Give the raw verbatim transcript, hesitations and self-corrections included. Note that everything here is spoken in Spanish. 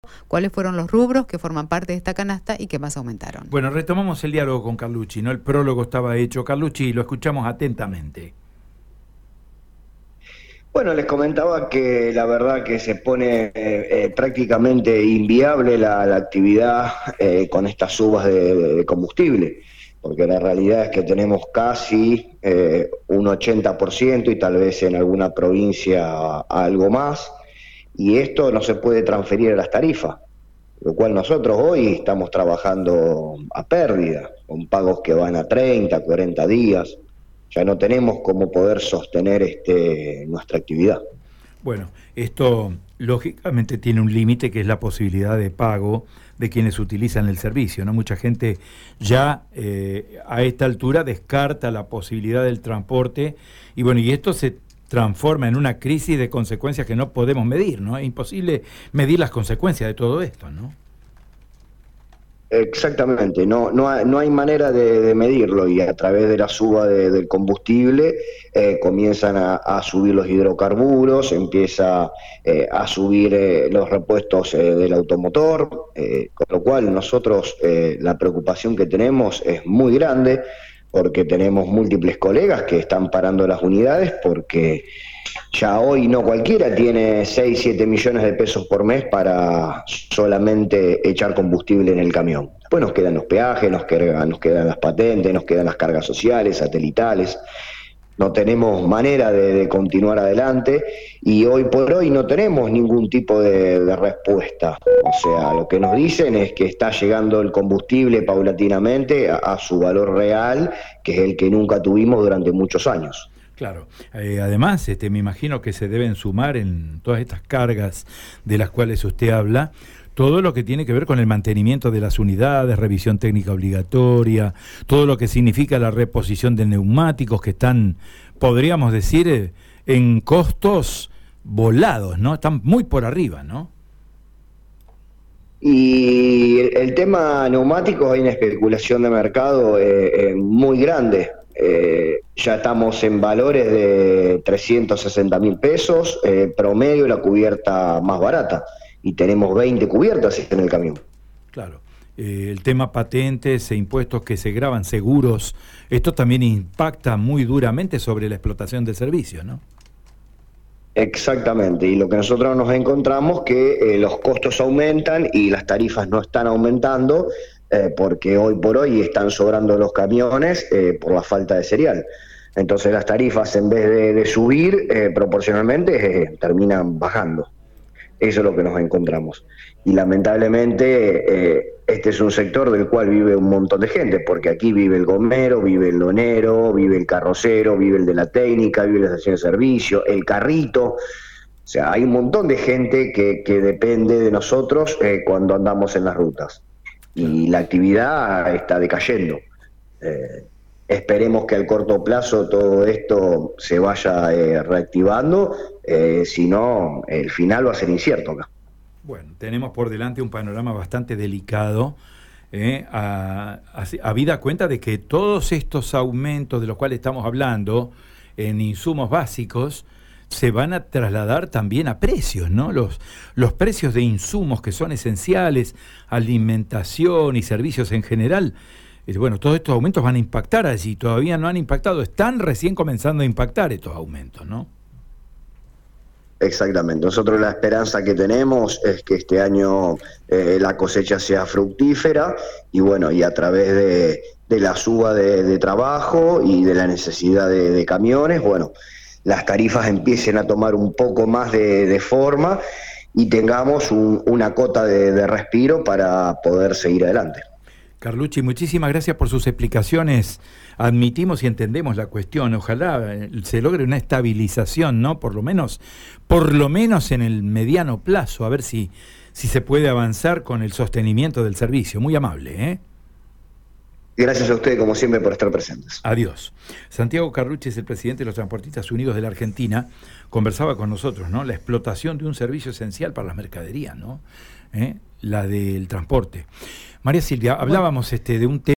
cuáles fueron los rubros que forman parte de esta canasta y qué más aumentaron. Bueno, retomamos el diálogo con Carlucci, ¿no? El prólogo estaba hecho. Carlucci, lo escuchamos atentamente. Bueno, les comentaba que la verdad que se pone eh, eh, prácticamente inviable la, la actividad eh, con estas subas de, de combustible, porque la realidad es que tenemos casi eh, un ochenta por ciento y tal vez en alguna provincia algo más, y esto no se puede transferir a las tarifas, lo cual nosotros hoy estamos trabajando a pérdida, con pagos que van a treinta, cuarenta días. Ya no tenemos cómo poder sostener este, nuestra actividad. Bueno, esto lógicamente tiene un límite que es la posibilidad de pago de quienes utilizan el servicio, ¿no? Mucha gente ya eh, a esta altura descarta la posibilidad del transporte y bueno, y esto se transforma en una crisis de consecuencias que no podemos medir, ¿no? Es imposible medir las consecuencias de todo esto, ¿no? Exactamente, no, no, hay, no hay manera de, de medirlo y a través de la suba de, del combustible eh, comienzan a, a subir los hidrocarburos, empieza eh, a subir eh, los repuestos eh, del automotor, eh, con lo cual nosotros eh, la preocupación que tenemos es muy grande porque tenemos múltiples colegas que están parando las unidades porque ya hoy no cualquiera tiene seis, siete millones de pesos por mes para solamente echar combustible en el camión. Después nos quedan los peajes, nos quedan, nos quedan las patentes, nos quedan las cargas sociales, satelitales. No tenemos manera de, de continuar adelante y hoy por hoy no tenemos ningún tipo de, de respuesta. O sea, lo que nos dicen es que está llegando el combustible paulatinamente a, a su valor real, que es el que nunca tuvimos durante muchos años. Claro, eh, además este, me imagino que se deben sumar en todas estas cargas de las cuales usted habla, todo lo que tiene que ver con el mantenimiento de las unidades, revisión técnica obligatoria, todo lo que significa la reposición de neumáticos que están, podríamos decir, eh, en costos volados, ¿no? Están muy por arriba, ¿no? Y el, el tema neumáticos, hay una especulación de mercado eh, eh, muy grande. Eh, ya estamos en valores de trescientos sesenta mil pesos, eh, promedio la cubierta más barata, y tenemos veinte cubiertas en el camión. Claro, eh, el tema patentes e impuestos que se graban, seguros, esto también impacta muy duramente sobre la explotación del servicio, ¿no? Exactamente, y lo que nosotros nos encontramos que eh, los costos aumentan y las tarifas no están aumentando, Eh, porque hoy por hoy están sobrando los camiones eh, por la falta de cereal. Entonces las tarifas, en vez de, de subir eh, proporcionalmente, eh, terminan bajando. Eso es lo que nos encontramos. Y lamentablemente eh, este es un sector del cual vive un montón de gente, porque aquí vive el gomero, vive el lonero, vive el carrocero, vive el de la técnica, vive la estación de servicio, el carrito. O sea, hay un montón de gente que, que depende de nosotros eh, cuando andamos en las rutas. Y la actividad está decayendo. Eh, esperemos que al corto plazo todo esto se vaya eh, reactivando, eh, si no, el final va a ser incierto acá. Bueno, tenemos por delante un panorama bastante delicado, eh, a, a, a vida cuenta de que todos estos aumentos de los cuales estamos hablando en insumos básicos se van a trasladar también a precios, ¿no? Los, los precios de insumos que son esenciales, alimentación y servicios en general, eh, bueno, todos estos aumentos van a impactar allí, todavía no han impactado, están recién comenzando a impactar estos aumentos, ¿no? Exactamente, nosotros la esperanza que tenemos es que este año eh, la cosecha sea fructífera y bueno, y a través de, de la suba de, de trabajo y de la necesidad de, de camiones, bueno, las tarifas empiecen a tomar un poco más de, de forma y tengamos un, una cota de, de respiro para poder seguir adelante. Carlucci, muchísimas gracias por sus explicaciones. Admitimos y entendemos la cuestión. Ojalá se logre una estabilización, ¿no? Por lo menos, por lo menos en el mediano plazo, a ver si, si se puede avanzar con el sostenimiento del servicio. Muy amable, ¿eh? Gracias a ustedes, como siempre, por estar presentes. Adiós. Santiago Carlucci es el presidente de los Transportistas Unidos de la Argentina. Conversaba con nosotros, ¿no? La explotación de un servicio esencial para las mercaderías, ¿no? ¿Eh? La del transporte. María Silvia, hablábamos este, de un tema